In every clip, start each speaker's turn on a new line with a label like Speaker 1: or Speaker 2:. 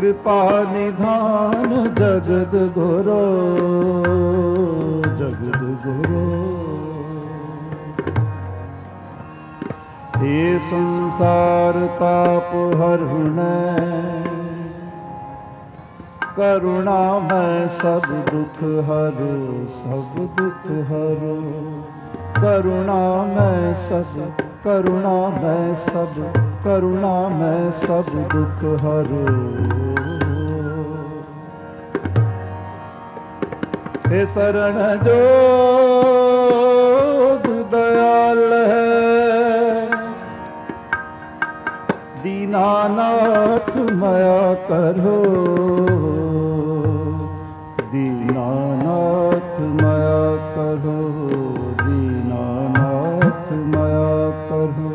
Speaker 1: कृपा निधान जगद गुरु, जगद गुरु। हे संसार ताप हरुणै, करुणा मैं सब दुख हरो, सब दुख हरो। करुणा मैं सब, करुणा मैं सब, करुणा मैं सब दुख हरो। हे शरण जोग दयाल है, दीनानाथ मया करो, दीनानाथ मया करो, दीनानाथ मया करो।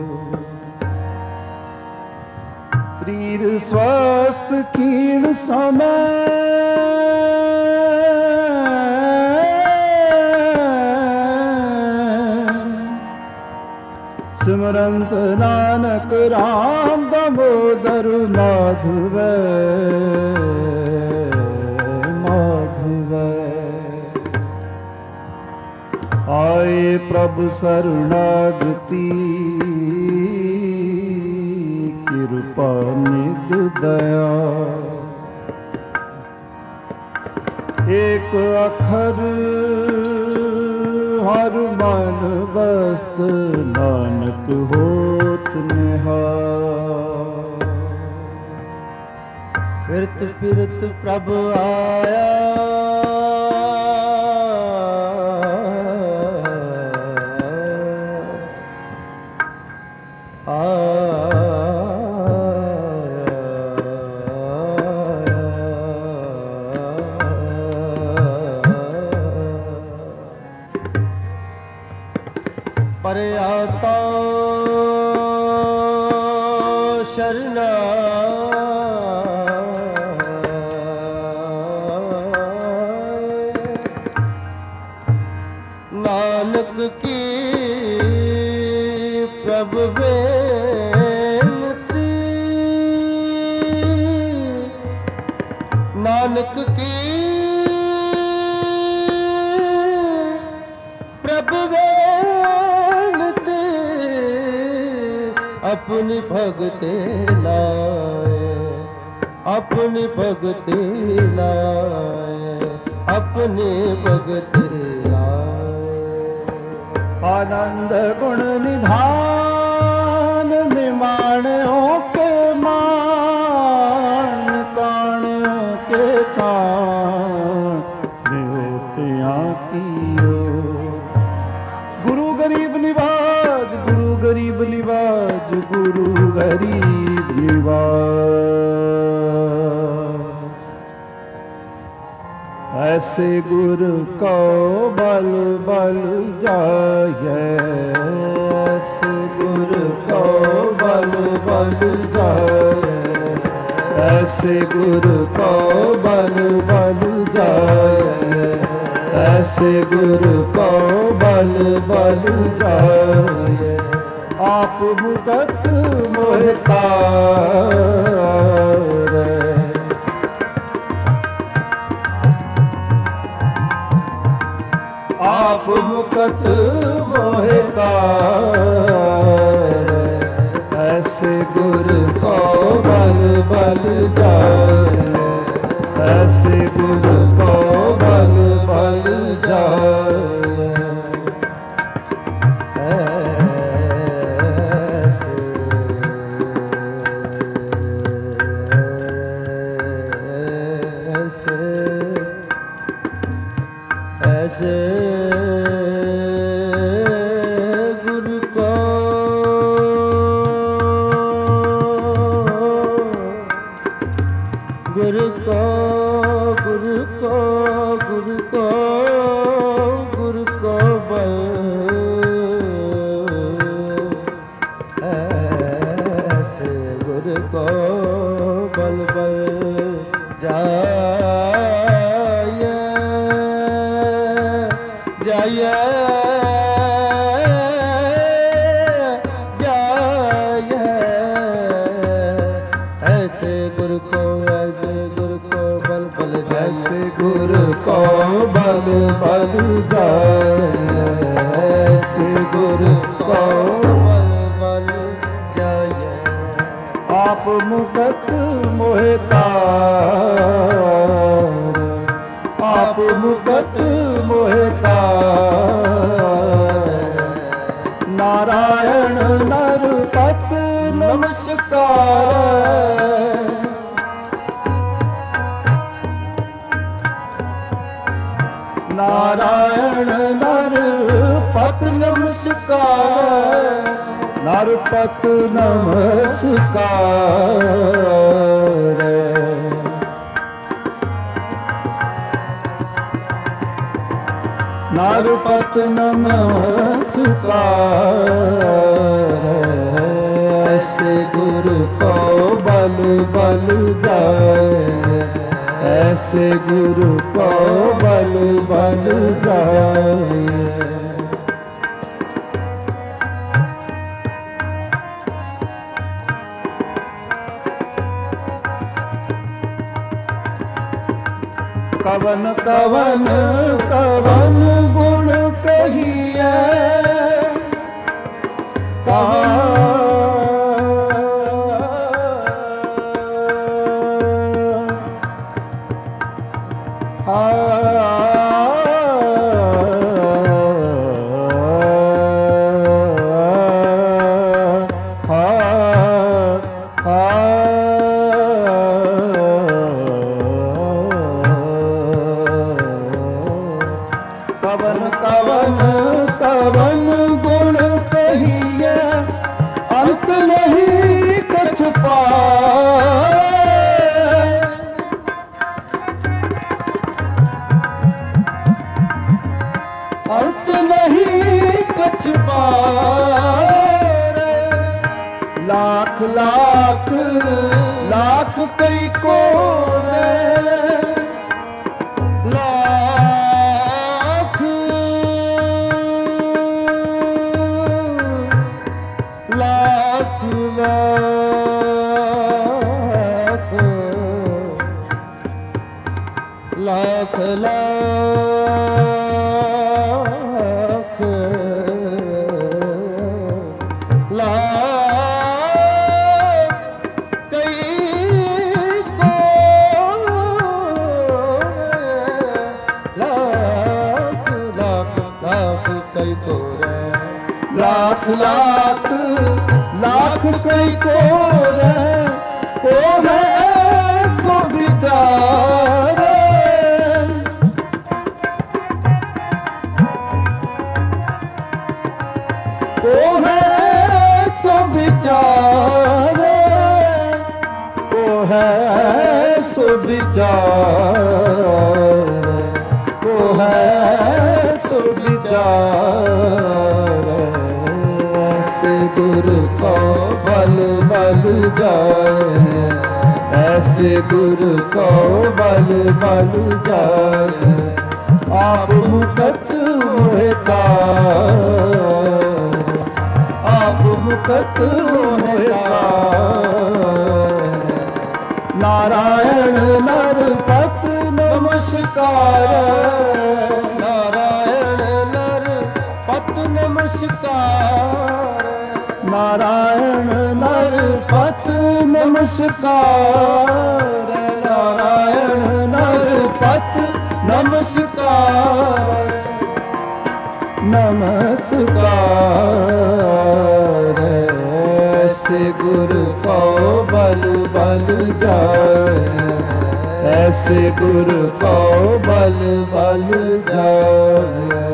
Speaker 1: शरीर स्वस्थ क्षीण समय, सिमरंत नानक राम दामोदर माधव, माधव। आए प्रभु शरणागति, कृपा निध दया। एक अखर हर मन बस्त, नानक होत निहाल। फिरत फिरत प्रभु आया, पर आता शरणा नानक की प्रभु बेनती, नानक की प्रभु अपनी भगति लाए, अपनी भगति लाए, अपनी भगति लाए। आनंद गुण निधान, निमाणों के मान, काणों के कान, देवतियाँ कियो। गुरु गरीब निवाज, गुरु गरीब निवाज, गुरु गरीब निवाज। ऐसे गुरु को बल बल जाए, ऐसे गुरु को बल बल जाए, ऐसे गुरु को बल बल जाए, ऐसे गुरु को बल बल जाए। आप मुकत मोहितारे, आप मुकत मोहितारे। ऐसे गुरु को बल बल जाए, ऐसे गुरु को बल बल जाए। ऐसे गुरु को आप मुकत मोहे तार, आप मुकत मोहे तार। नारायण नरपत नमस्कार, नारायण नरपत नमस्कार, नरपत नमस्कार। नरपत नमस्कार। ऐसे गुरु को बल बल जाए, ऐसे गुरु को बल बल जाए। कवन कवन कवन गुण कहिए, कवन कवन कवन गुण कहिए, अंत नहीं कछ पाए। अंत नहीं कछ पाए। लाख लाख लाख कई को लाख लाख लाख कई को लाख लाख लाख कई को लाख लाख लाख कई को है ऐसो विचार। को है सो विचार, को है सो विचार, को है सो विचार। ऐसे गुरु को बल बल जाए, ऐसे गुरु को बल बल जाए। आप मुकत मोहे तार, आप मुकत मोहे तार। नारायण नरपत नमस्कार, नारायण नरपत नमस्कार। नारायण नरपत नमस्कार, नारायण नरपत नमस्कार। नमस्कार। ऐसे गुरु को बल बल जाए, ऐसे गुरु को बल बल जाए।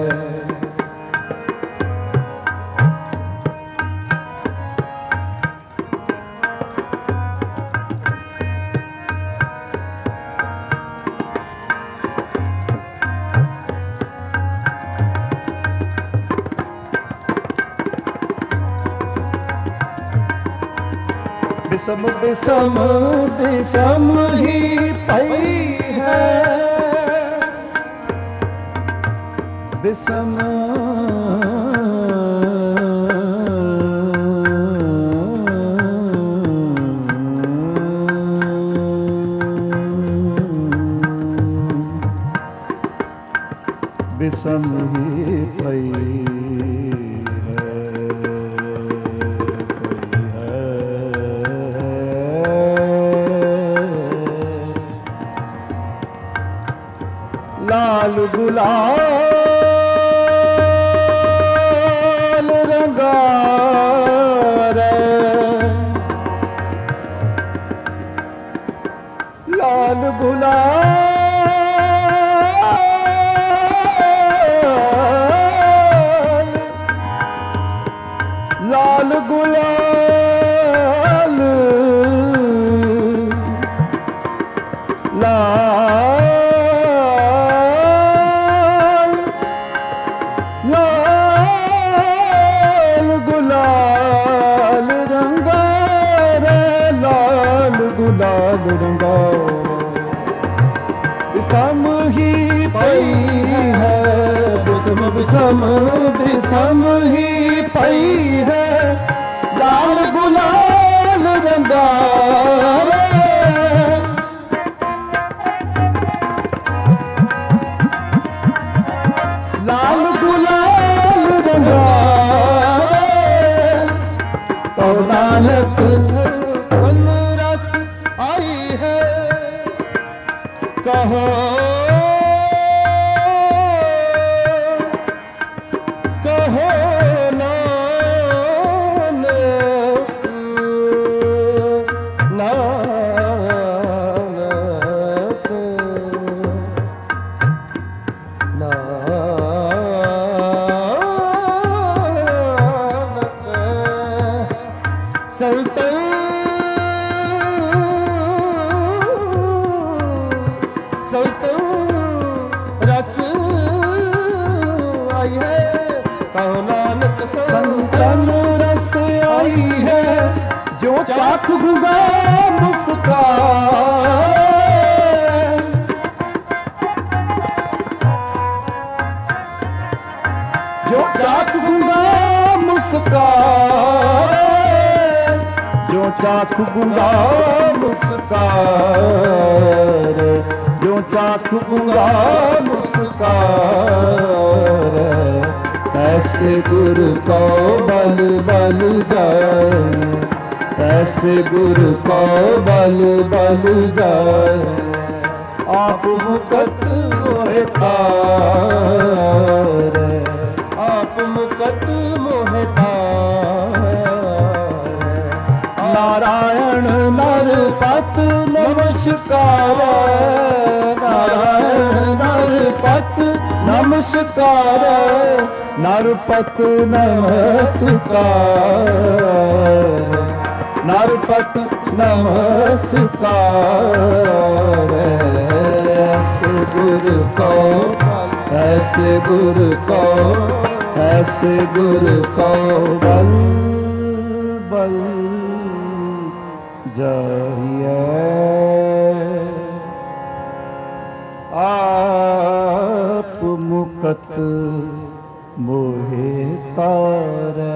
Speaker 1: बिसम बिसम बिसम ही पई है, बिसम बिसम ही पई है, पई है। लाल गुलाल रंगारे, लाल गुलाल, लाल गुलाल, लाल लाल गुलाल रंगारे, लाल गुलाल रंगारे। बिसम ही पई है, बिसम बिसम बिसम ही पई है, लाल गुलाल रंगारे, लाल गुलाल रंगारे। तो नानक वन रस आई है, कहो कहो नानक, नानक नानक। संतन संतन रस आई है, कहो नानक संतन रस आई है, जो चाखूंगा मुस्कान, जो चाखूंगा मुस्कान, जो चाखूंगा मुस्कान, जो चाखूंगा मुस्कान। ऐसे गुरु को बल बल जाए, ऐसे गुरु को बल बल जाए, आप मुकत मोहे तारे, आप मुकत मोहे तारे। नारायण नरपत नमस्कार, नारायण नरपत नमस्कार, नरपत नमस्कार, नरपत नमस्कार। ऐसे गुरु को, ऐसे गुरु को, ऐसे गुरु को बल बल जाइए, आप मुकत मोहे तारे।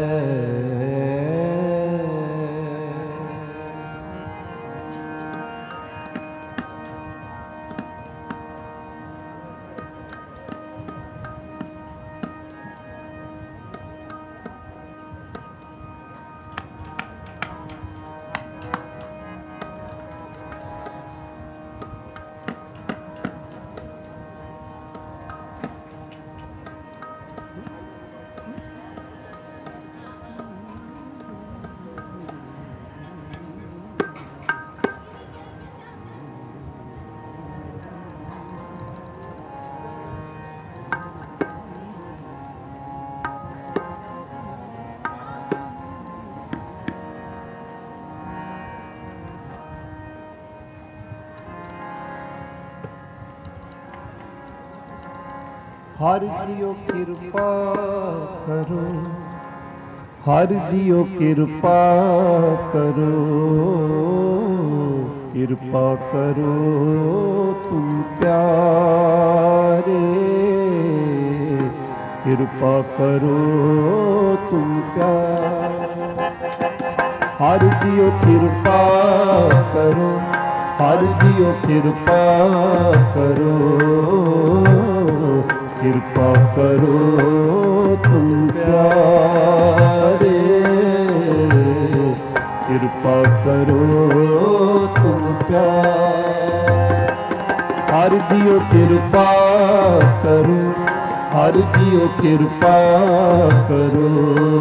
Speaker 1: हर जियो कृपा करो, हर जियो कृपा करो, कृपा करो तुम प्यारे, कृपा करो तुम प्यारे। हर जियो कृपा करो, हर जियो कृपा करो, कृपा करो तुम प्यारे, कृपा करो तुम प्यारे। हर जियो कृपा करो, हर जियो कृपा करो,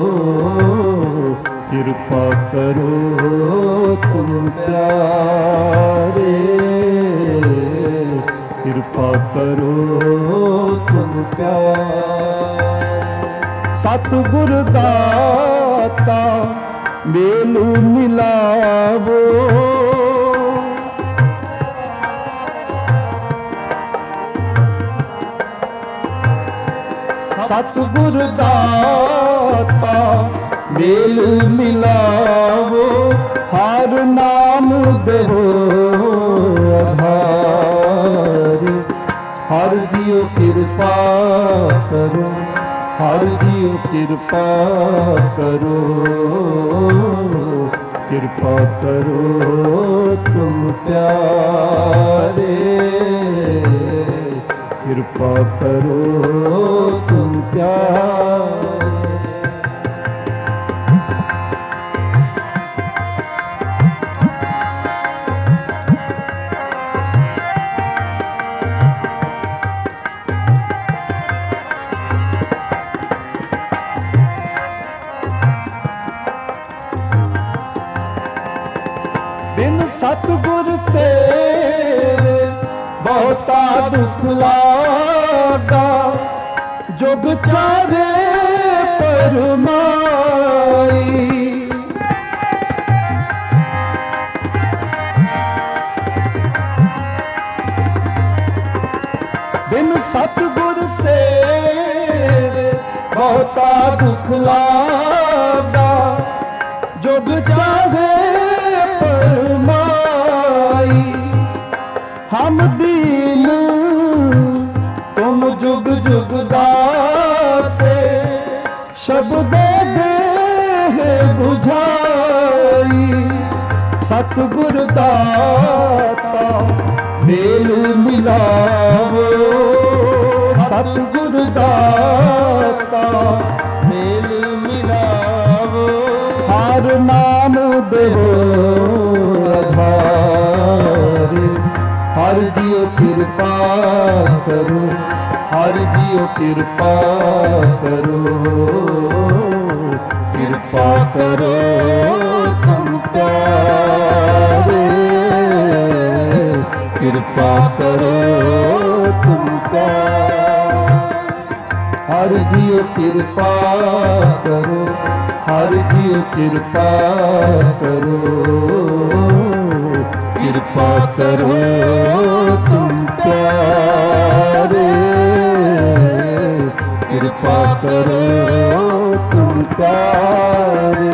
Speaker 1: कृपा करो तुम प्यारे, कृपा करो तुम प्यारे। सतगुर दाता मेलू मिलावो, सतगुर दाता मेल मिलावो, हर नाम देहो आधार। हर जियो कृपा करो, हर जियो कृपा करो, कृपा करो तुम प्यारे, कृपा करो तुम प्यारे। बिन सतगुर से बहुता दुख लागा, जुग चारे परमाई। बिन सतगुर से बहुता दुख लागा, जुग चारे परमाई। हम दीन तुम जुग जुग दाते, शब्द दे बुझाई। सतगुर दाता मेल मिलावो, सतगुर दाता मेल मिलावो, हर नाम देहो आधार। हर जियो कृपा करो, हर जियो कृपा करो, कृपा करो तुम प्यारे, कृपा करो तुम प्यारे। हर जियो कृपा करो, हर जियो कृपा करो, कृपा करो तुम प्यारे, कृपा करो तुम प्यारे।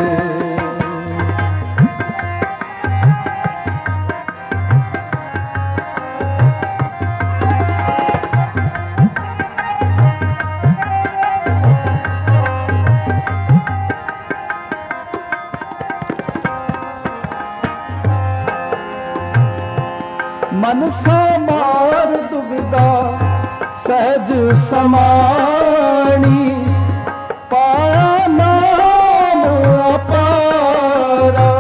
Speaker 1: मन समार दुविधा सहज समाणी, पाया नाम अपारा।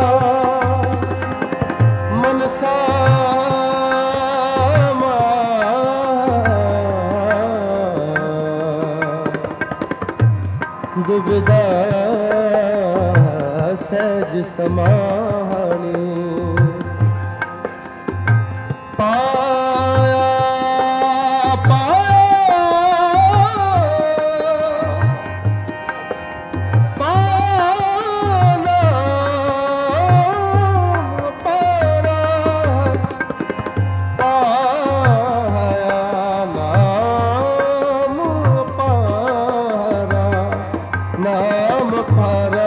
Speaker 1: मन समार दुविधा सहज समाणी, पाया पाया पाना पारा, पाया नाम पारा, नाम पारा।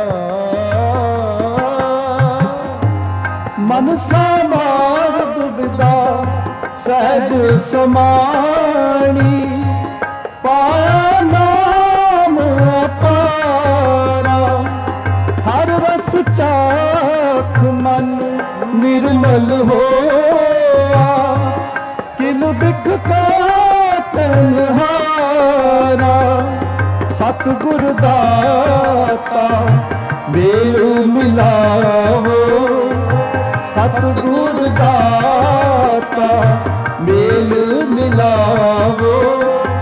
Speaker 1: मन समार दुविधा सहज समाणी, पाया नाम अपारा। हर रस चाख मन निर्मल होया, किल बिख का तन्हारा। सतगुर दाता मेल मिलावो, सतगुर दाता मेल मिलावो,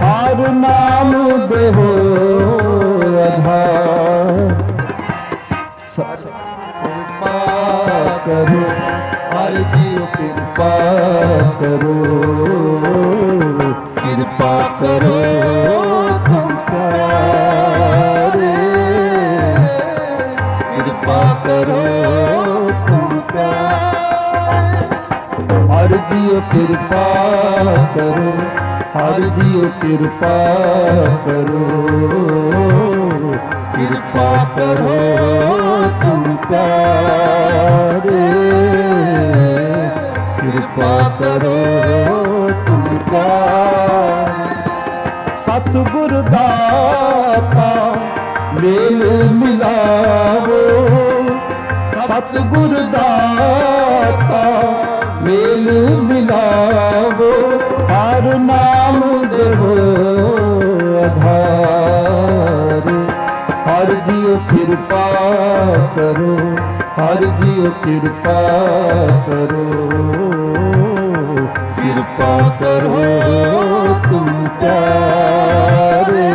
Speaker 1: ਕਿਰਪਾ ਕਰੋ ਹਰ ਜੀਓ ਕਿਰਪਾ ਕਰੋ ਕਿਰਪਾ ਕਰੋ ਤੁਮ ਪਿਆਰੇ ਕਿਰਪਾ ਕਰੋ ਤੁਮ ਪਿਆਰੇ ਹਰ ਜੀਓ ਕਿਰਪਾ ਕਰੋ ਹਰ ਜੀਓ ਕਿਰਪਾ ਕਰੋ ਕਿਰਪਾ ਕਰੋ ਤੁਮ ਪਿਆਰੇ ਕਿਰਪਾ ਕਰੋ ਤੁਮ ਪਿਆਰੇ ਸਤਿਗੁਰ ਦਾਤਾ ਮੇਲ ਮਿਲਾਵੋ ਸਤਿਗੁਰ ਦਾਤਾ ਮੇਲ ਮਿਲਾਵੋ ਹਰ ਨਾਮ ਦੇਵੋ ਆਧਾਰ ਹਰ ਜੀਓ ਕਿਰਪਾ ਕਰੋ ਹਰ ਜੀਓ ਕਿਰਪਾ ਕਰੋ ਕਿਰਪਾ ਕਰੋ ਤੁਮ ਪਿਆਰੇ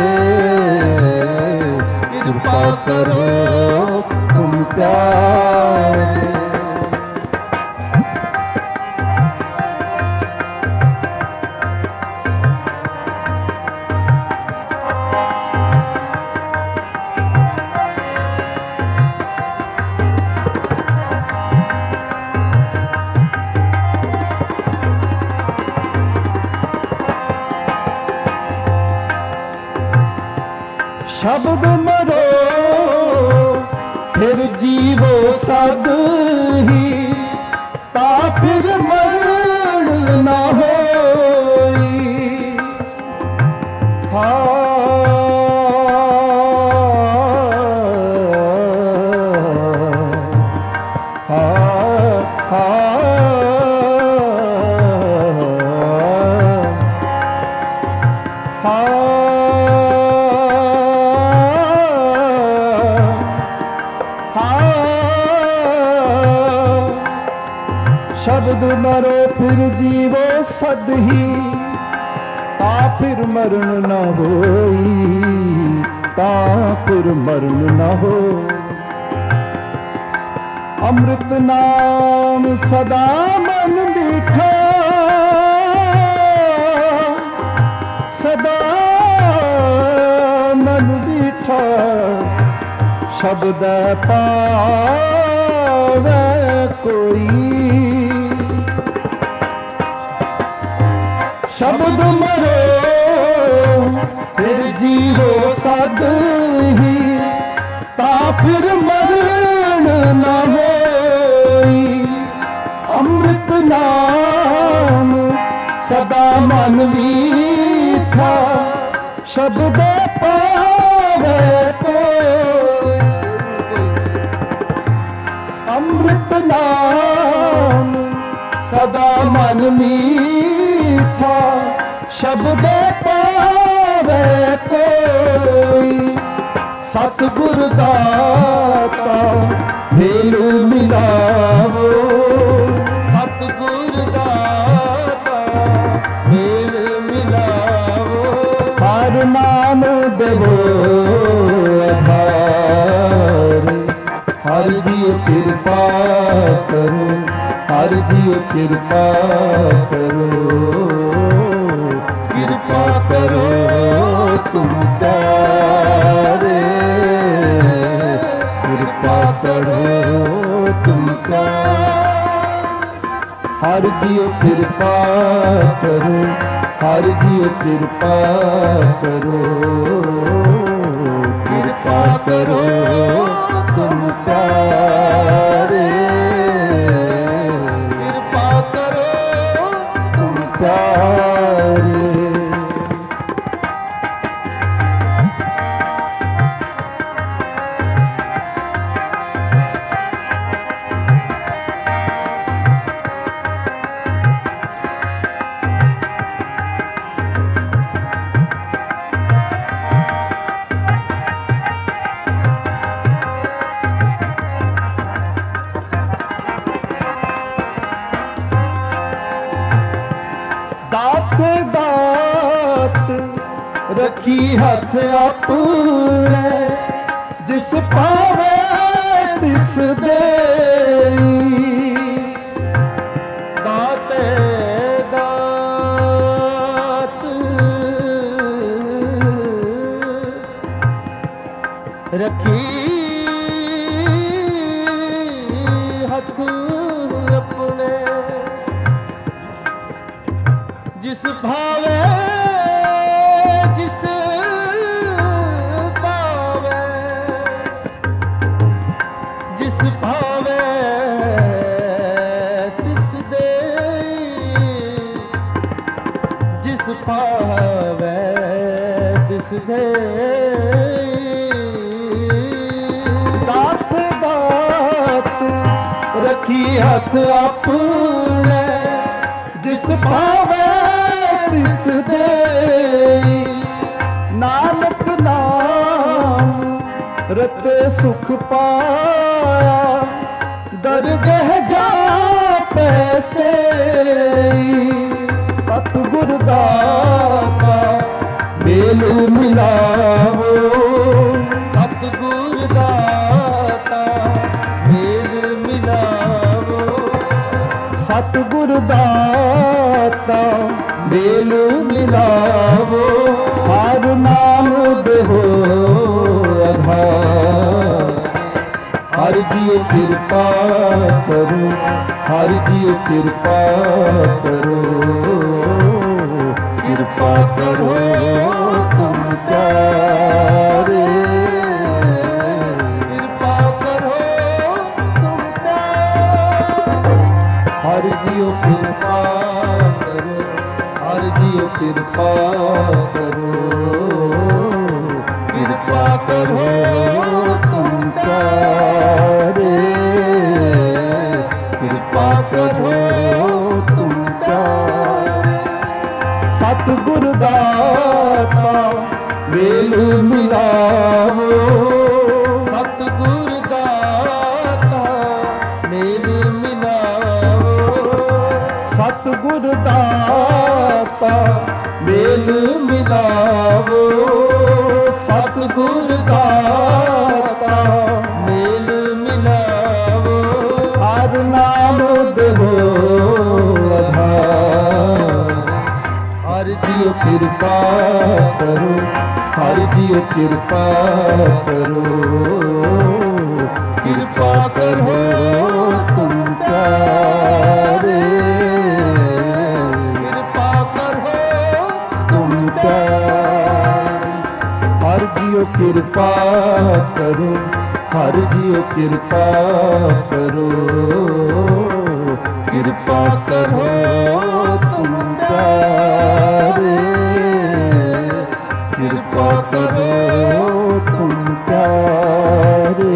Speaker 1: ਕਿਰਪਾ ਕਰੋ ਤੁਮ ਪਿਆਰੇ ਸ਼ਬਦ ਮਰੋ ਫਿਰ ਜੀਵੋ ਸਦ ਹੀ ਤਾਂ ਫਿਰ ਮਰਨ ਨਾ ਹੋਈ ਸ਼ਬਦ ਮਰੋ ਫਿਰ ਜੀਵੋ ਸਦ ਹੀ ਤਾਂ ਫਿਰ ਮਰਨ ਨਾ ਹੋਈ ਤਾਂ ਫਿਰ ਮਰਨ ਨਾ ਹੋ ਅੰਮ੍ਰਿਤ ਨਾਮ ਸਦਾ ਮਨ ਮੀਠਾ ਸਦਾ ਮਨ ਮੀਠਾ ਸ਼ਬਦ ਪਾਵੇ ਕੋਈ ਸ਼ਬਦ ਮਰੋ ਫਿਰ ਜੀਵੋ ਸਦ ਹੀ ਤਾਂ ਫਿਰ ਮਰਨ ਨਾ ਹੋਈ ਅੰਮ੍ਰਿਤ ਨਾਮ ਸਦਾ ਮਨ ਮੀਠਾ ਸ਼ਬਦ ਪਾਵੇ ਸੋਈ ਅੰਮ੍ਰਿਤ ਨਾਮ ਸਦਾ ਮਨ ਮੀਠਾ ਸ਼ਬਦ ਪਾਵੇ ਕੋਈ ਸਤਿਗੁਰ ਦਾਤਾ ਮੇਲ ਮਿਲਾਵੋ ਸਤਿਗੁਰ ਦਾਤਾ ਮੇਲ ਮਿਲਾਵੋ ਹਰ ਨਾਮ ਦੇਵੋ ਆਧਾਰ ਹਰ ਜੀਓ ਕਿਰਪਾ ਕਰੋ ਹਰ ਜੀਓ ਕਿਰਪਾ ਕਰੋ ਕਿਰਪਾ ਕਰੋ ਤੁਮ ਪਿਆਰੇ ਕਿਰਪਾ ਕਰੋ ਤੁਮ ਪਿਆਰੇ ਹਰ ਜੀਓ ਕਿਰਪਾ ਕਰੋ ਹਰ ਜੀਓ ਕਿਰਪਾ ਕਰੋ ਕਿਰਪਾ ਕਰੋ ਤੁਮ ਪਿਆਰੇ ਪਿਆਰੇ ਰੱਖੀ ਹੱਥ ਆਪਣੇ ਜਿਸ ਪਾਵੇ ਤਿਸ ਦੇਈ। ਦਾਤੇ ਦਾਤ ਰੱਖੀ ਹੱਥ ਆਪਣੇ, ਜਿਸ ਭਾਵੇ ਜਿਸ ਭਾਵੇ, ਜਿਸ ਭਾਵੇ ਤਿਸ ਦੇਈ, ਜਿਸ ਭਾਵੇ ਤਿਸ ਦੇਈ। ਦਾਤ ਦਾਤ ਰੱਖੀ ਹੱਥ ਆਪਣੇ, ਜਿਸ ਭਾਵੇ ਤਿਸ ਦੇਈ। ਨਾਨਕ ਨਾਮ ਰਤੇ ਸੁਖ ਪਾਇਆ, ਦਰਗਹ ਜਾ ਪੈਸੇ। ਸਤਿਗੁਰ ਦਾਤਾ ਮੇਲ ਮਿਲਾਵੋ, ਸਤਿਗੁਰ ਦਾਤਾ ਮੇਲ ਮਿਲਾਵੋ, ਸਤਿਗੁਰ ਦਾਤਾ ਮੇਲ ਮਿਲਾਵੋ। ਹਰ ਨਾਮ ਦੇਹੋ ਆਧਾਰ, ਹਰ ਜੀਉ ਕਿਰਪਾ ਕਰੋ, ਹਰ ਜੀਉ ਕਿਰਪਾ ਕਰੋ, ਕਿਰਪਾ ਕਰੋ ਤੁਮ ਪਿਆਰੇ, ਕਿਰਪਾ ਕਰੋ ਤੁਮ ਪਿਆਰੇ। ਹਰ ਜੀਉ ਕਿਰਪਾ ਕਰੋ, ਹਰ ਜੀਉ ਕਿਰਪਾ ਕਰੋ, ਕਿਰਪਾ ਕਰੋ ਤੁਮ ਪਿਆਰੇ, ਕਿਰਪਾ ਕਰੋ ਤੁਮ ਪਿਆਰੇ। ਸਤਿਗੁਰ ਦਾਤਾ ਮੇਲ ਮਿਲਾਵੋ, ਸਤਿਗੁਰ ਦਾਤਾ ਮੇਲ ਮਿਲਾਵੋ, ਸਤਿਗੁਰ ਦਾਤਾ ਮੇਲ ਮਿਲਾਵੋ, ਸਤਿਗੁਰ ਦਾਤਾ ਮੇਲ ਮਿਲਾਵੋ। ਹਰ ਨਾਮ ਦੇਵੋ ਆਧਾਰ, ਹਰ ਜੀਉ ਕਿਰਪਾ ਕਰੋ, ਹਰ ਜੀਉ ਕਿਰਪਾ ਕਰੋ, ਕਿਰਪਾ ਕਰੋ ਤੁਮ ਪਿਆਰੇ, ਕਿਰਪਾ ਕਰੋ ਤੁਮ ਪਿਆਰੇ। ਹਰ ਜੀਉ ਕਿਰਪਾ ਕਰੋ, ਹਰ ਜੀਉ ਕਿਰਪਾ ਕਰੋ, ਕਿਰਪਾ ਕਰੋ ਤੁਮ ਪਿਆਰੇ, ਕਿਰਪਾ ਕਰੋ ਤੁਮ ਪਿਆਰੇ,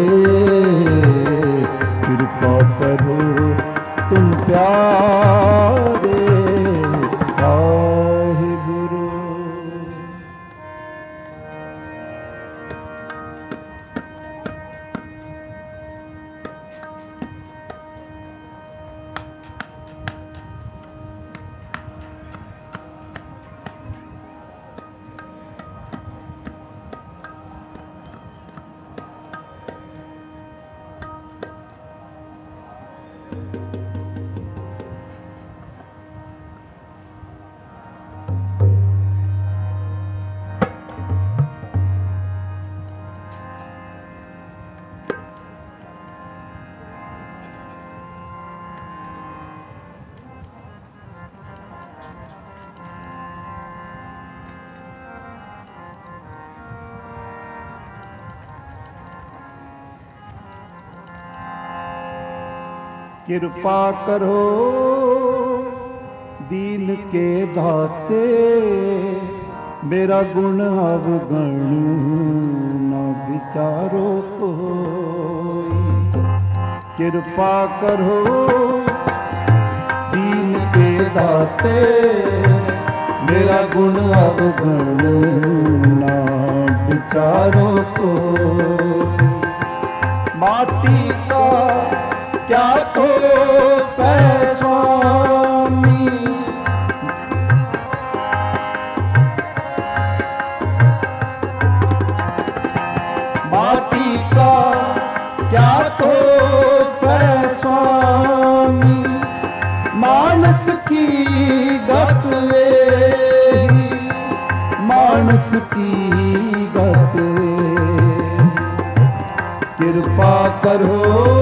Speaker 1: ਕਿਰਪਾ ਕਰੋ ਤੁਮ ਪਿਆਰੇ। ਵਾਹਿਗੁਰੂ। ਕਿਰਪਾ ਕਰੋ ਦੀਨ ਕੇ ਦਾਤੇ, ਮੇਰਾ ਗੁਣ ਅਵਗਣ ਨਾ ਵਿਚਾਰੋ ਕੋਈ। ਕਿਰਪਾ ਕਰੋ ਦੀਨ ਕੇ ਦਾਤੇ, ਮੇਰਾ ਗੁਣ ਅਵਗਣ ਨਾ ਵਿਚਾਰੋ ਕੋਈ। माटी का क्या तो स्वामी, माटी का क्या तो की गत। कृपा करो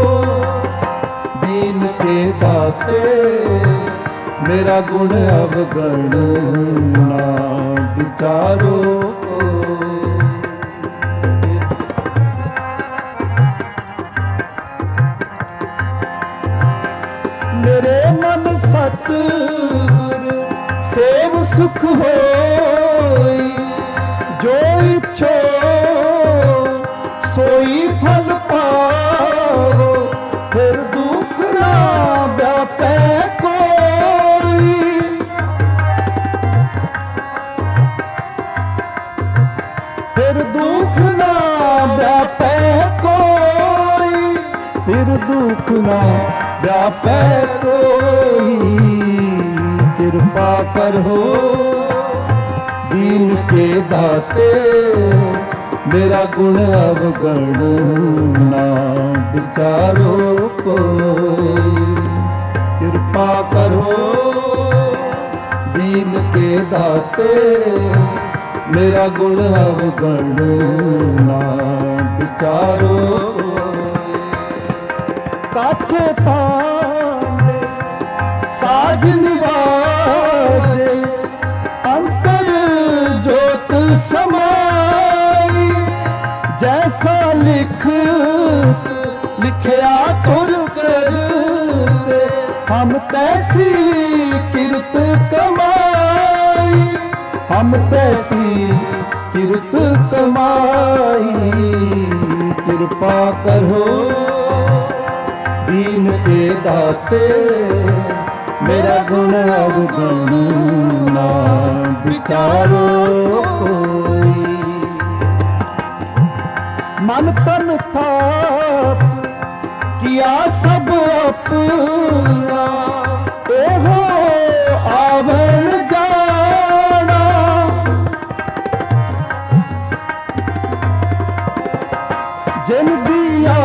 Speaker 1: दीन के दाते, मेरा गुण अवगण ना विचारो। मेरे मन सतगुर सेव सुख होई, जो इच्छो सोई फल पाओ, फिर दुख ना व्यापे कोई। फिर दुख ना व्यापे कोई, फिर दुख ना व्यापे कोई। कृपा करो दीन के दाते, मेरा गुण अवगण ना विचारो कोई। कृपा करो दीन के दाते, मेरा गुण अवगण ना विचारो। काचे पांडे साज निवाजे, अंतर जोत समाई। जैसा लिखया तुर करते, हम तैसी किरत कमाई। हम तैसी किरत कमाई। कृपा करो दीन के दाते, मेरा गुण अवगण ना विचारो कोई। मन तन थाप किया सब अपना, एहो आवण जाना। जिन दिया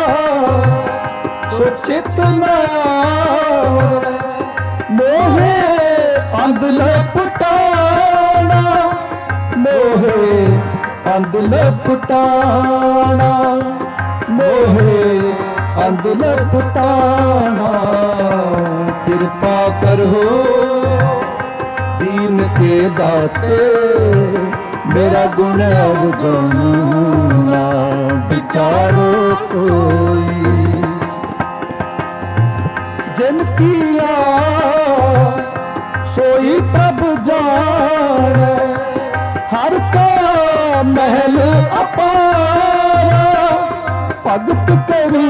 Speaker 1: सो चित न आवे, मोहे अंध लपटाना। मोहे अंध लपटाना, मोहे अंध लपटाना। कृपा करो दीन के दाते, मेरा गुण अवगण ना विचारो कोई। जिन किया सोई प्रभु जाने, हर का महल अपारा। भगत करी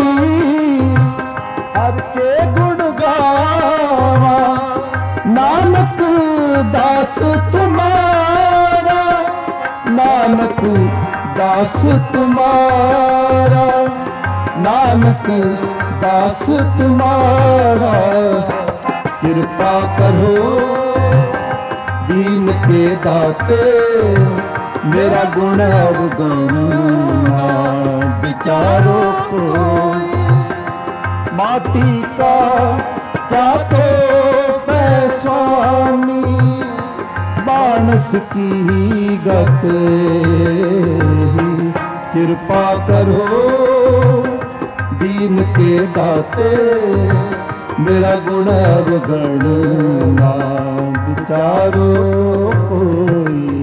Speaker 1: हर के गुण गावा, नानक दास तुम्हारा। नानक दास तुम्हारा, नानक दास तुम्हारा। कृपा करो दीन के दाते, मेरा गुण अवगण ना विचारो कोई। माटी का क्या तो पै स्वामी, मानस की गत। कृपा करो दीन के दाते, मेरा गुण अवगण ना विचारो कोई।